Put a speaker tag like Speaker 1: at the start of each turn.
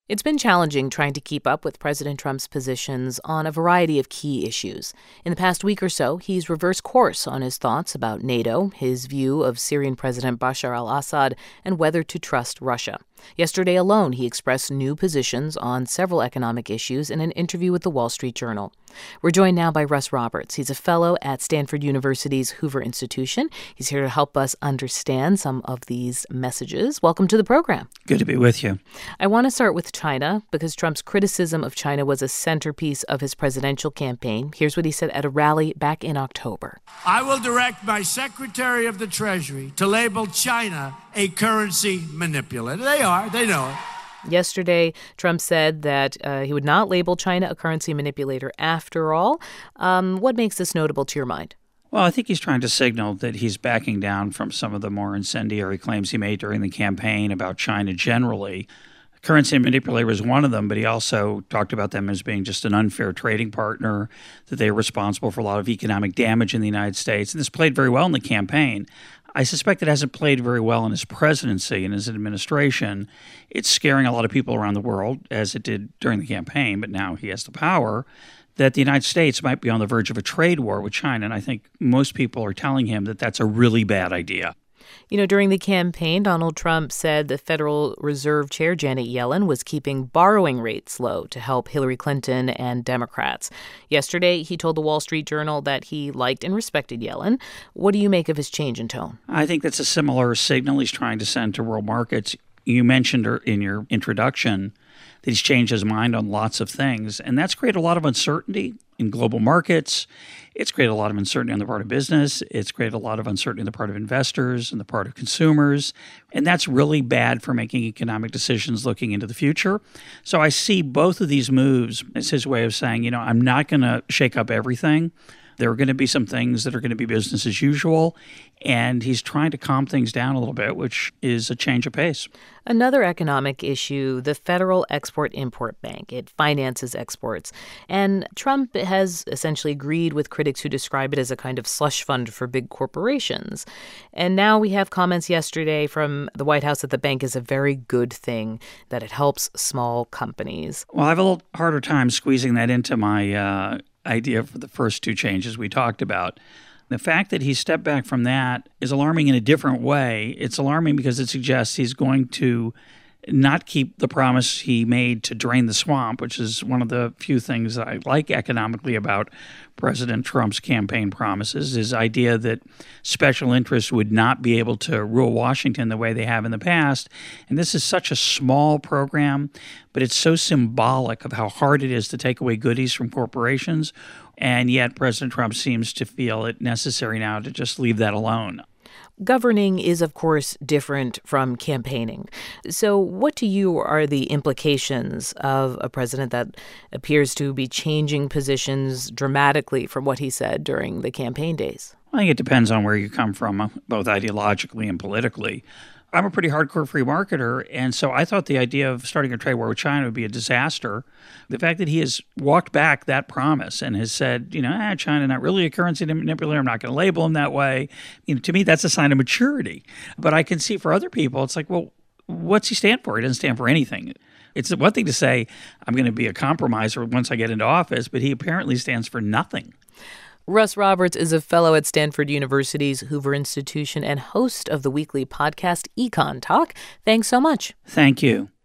Speaker 1: It's been challenging trying to keep up with President Trump's positions on a variety of key issues. In the past week or so, he's reversed course on his thoughts about NATO, his view of Syrian President Bashar al-Assad, and whether to trust Russia. Yesterday alone, he expressed new positions on several economic issues in an interview with the Wall Street Journal. We're joined now by Russ Roberts. He's a fellow at Stanford University's Hoover Institution. He's here to help us understand some of these messages. Welcome to the program.
Speaker 2: Good to be with you.
Speaker 1: I want to start with China because Trump's criticism of China was a centerpiece of his presidential campaign. Here's what he said at a rally back in October.
Speaker 3: I will direct my Secretary of the Treasury to label China a currency manipulator. They know it.
Speaker 1: Yesterday, Trump said that he would not label China a currency manipulator after all. What makes this notable to your mind?
Speaker 2: Well, I think he's trying to signal that he's backing down from some of the more incendiary claims he made during the campaign about China generally. Currency manipulator was one of them, but he also talked about them as being just an unfair trading partner, that they were responsible for a lot of economic damage in the United States. And this played very well in the campaign. I suspect it hasn't played very well in his presidency and his administration. It's scaring a lot of people around the world, as it did during the campaign, but now he has the power, that the United States might be on the verge of a trade war with China. And I think most people are telling him that that's a really bad idea.
Speaker 1: You know, during the campaign, Donald Trump said the Federal Reserve Chair Janet Yellen was keeping borrowing rates low to help Hillary Clinton and Democrats. Yesterday, he told the Wall Street Journal that he liked and respected Yellen. What do you make of his change in tone?
Speaker 2: I think that's a similar signal he's trying to send to world markets. You mentioned in your introduction that he's changed his mind on lots of things, and that's created a lot of uncertainty in global markets. It's created a lot of uncertainty on the part of business. It's created a lot of uncertainty on the part of investors and the part of consumers. And that's really bad for making economic decisions looking into the future. So I see both of these moves as his way of saying, I'm not going to shake up everything. There are going to be some things that are going to be business as usual. And he's trying to calm things down a little bit, which is a change of pace.
Speaker 1: Another economic issue, the Federal Export-Import Bank. It finances exports. And Trump has essentially agreed with critics who describe it as a kind of slush fund for big corporations. And now we have comments yesterday from the White House that the bank is a very good thing, that it helps small companies.
Speaker 2: Well, I have a little harder time squeezing that into my idea for the first two changes we talked about. The fact that he stepped back from that is alarming in a different way. It's alarming because it suggests he's going to not keep the promise he made to drain the swamp, which is one of the few things that I like economically about President Trump's campaign promises, his idea that special interests would not be able to rule Washington the way they have in the past. And this is such a small program, but it's so symbolic of how hard it is to take away goodies from corporations. And yet President Trump seems to feel it necessary now to just leave that alone.
Speaker 1: Governing is, of course, different from campaigning. So what to you are the implications of a president that appears to be changing positions dramatically from what he said during the campaign days?
Speaker 2: I think it depends on where you come from, both ideologically and politically. I'm a pretty hardcore free marketer, and so I thought the idea of starting a trade war with China would be a disaster. The fact that he has walked back that promise and has said, China not really a currency manipulator, I'm not going to label him that way. To me, that's a sign of maturity. But I can see for other people, it's like, well, what's he stand for? He doesn't stand for anything. It's one thing to say, I'm going to be a compromiser once I get into office, but he apparently stands for nothing.
Speaker 1: Russ Roberts is a fellow at Stanford University's Hoover Institution and host of the weekly podcast Econ Talk. Thanks so much.
Speaker 2: Thank you.